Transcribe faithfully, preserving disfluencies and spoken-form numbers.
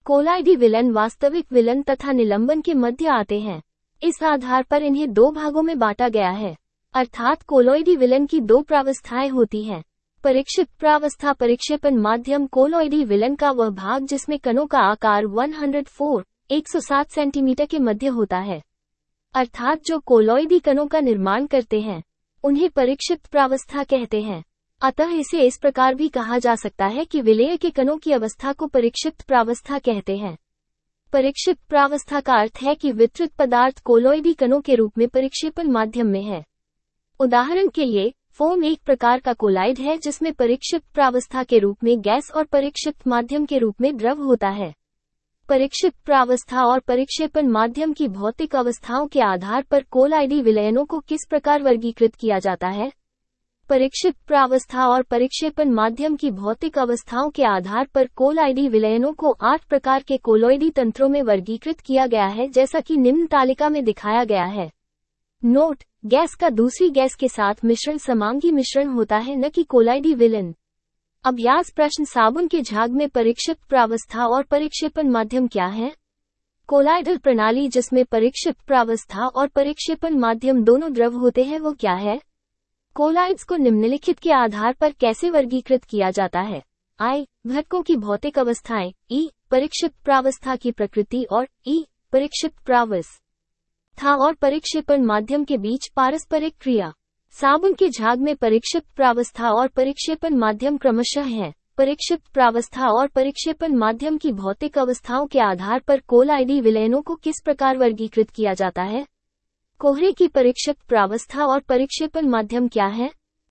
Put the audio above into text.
कोलाइडी villain वास्तविक villain तथा निलंबन के मध्य आते हैं। इस आधार पर इन्हें दो भागों में बांटा गया है, अर्थात कोलोइडी विलन की दो प्रावस्थाएं होती हैं। परिक्षिप्त प्रावस्था परिक्षेपण माध्यम कोलोइडी विलन का वह भाग जिसमें कणों का आकार एक सौ चार, एक सौ सात सेंटीमीटर के मध्य होता है, अर्थात जो कोलोइडी कणों का निर्माण करते हैं उन्हें परिक्षिप्त प्रावस्था कहते हैं। अतः इसे इस प्रकार भी कहा जा सकता है कि विलेय के कणों की अवस्था को परिक्षिप्त प्रावस्था कहते हैं। परिक्षिप्त प्रावस्था का अर्थ है कि वितरित पदार्थ कोलोइडी कणों के रूप में परिक्षेपण माध्यम में है। उदाहरण के लिए, फोम एक प्रकार का कोलाइड है जिसमें परिक्षिप्त प्रावस्था के रूप में गैस और परिक्षिप्त माध्यम के रूप में द्रव होता है। परिक्षिप्त प्रावस्था और परिक्षेपण माध्यम की भौतिक अवस्थाओं के आधार पर कोलाइडी विलयनों को किस प्रकार वर्गीकृत किया जाता है? परिक्षिप्त प्रावस्था और परिक्षेपण माध्यम की भौतिक अवस्थाओं के आधार पर कोलाइडी विलयनों को आठ प्रकार के कोलोइडी तंत्रों में वर्गीकृत किया गया है, जैसा कि निम्न तालिका में दिखाया गया है। नोट: गैस का दूसरी गैस के साथ मिश्रण समांगी मिश्रण होता है, न कि कोलाइडी विलन। अभ्यास प्रश्न: साबुन के झाग में परिक्षिप्त प्रावस्था और परिक्षेपण माध्यम क्या है? कोलाइडल प्रणाली जिसमें परिक्षिप्त प्रावस्था और परिक्षेपण माध्यम दोनों द्रव होते हैं वो क्या है? कोलाइड्स को निम्नलिखित के आधार पर कैसे वर्गीकृत किया जाता है? आई. घटकों की भौतिक अवस्थाएं, ई. परिक्षिप्त प्रावस्था की प्रकृति और ई. परिक्षिप्त प्रावस्था और परिक्षेपण माध्यम के बीच पारस्परिक क्रिया। साबुन के झाग में परिक्षिप्त प्रावस्था और परिक्षेपण माध्यम क्रमशः हैं। परिक्षिप्त प्रावस्था और परिक्षेपण माध्यम की भौतिक अवस्थाओं के आधार पर कोलाइडी विलयनों को किस प्रकार वर्गीकृत किया जाता है? कोहरे की परिक्षिप्त प्रावस्था और परिक्षेपण माध्यम क्या है?